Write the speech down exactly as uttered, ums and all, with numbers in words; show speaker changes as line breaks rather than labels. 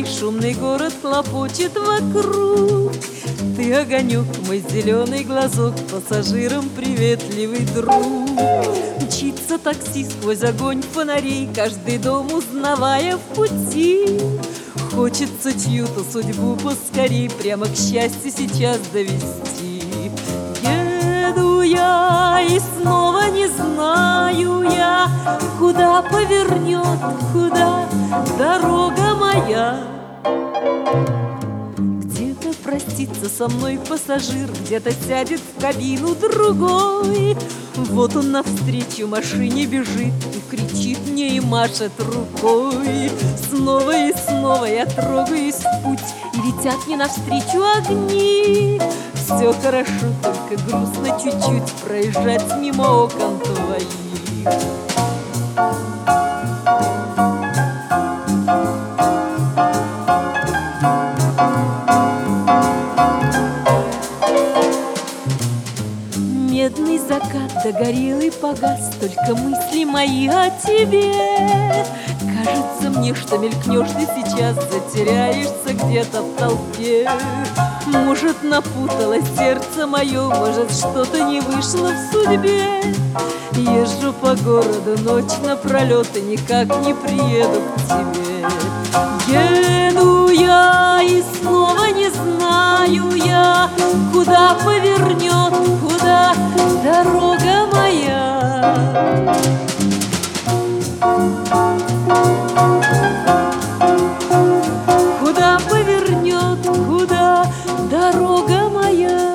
фонарей, шумный город хлопочет вокруг. Ты огонек, мой зеленый глазок, пассажирам приветливый друг. Мчится такси сквозь огонь фонарей, каждый дом узнавая в пути. Хочется чью-то судьбу поскорей прямо к счастью сейчас довести. Еду я и снова не знаю я, куда повернет, куда дорога моя. Где-то простится со мной пассажир, где-то сядет в кабину другой. Вот он навстречу машине бежит и кричит мне и машет рукой. Снова и снова я трогаюсь в путь, и летят мне навстречу огни. Все хорошо, только грустно чуть-чуть проезжать мимо окон твоих. Медный закат догорел и погас, только мысли мои о тебе. Кажется мне, что мелькнешь ты сейчас, затеряешься где-то в толпе. Может, напутало сердце мое, может, что-то не вышло в судьбе. Езжу по городу ночь напролет и никак не приеду к тебе. Еду я и снова не знаю я, куда повернет, куда дорога моя. Куда повернет, куда дорога моя.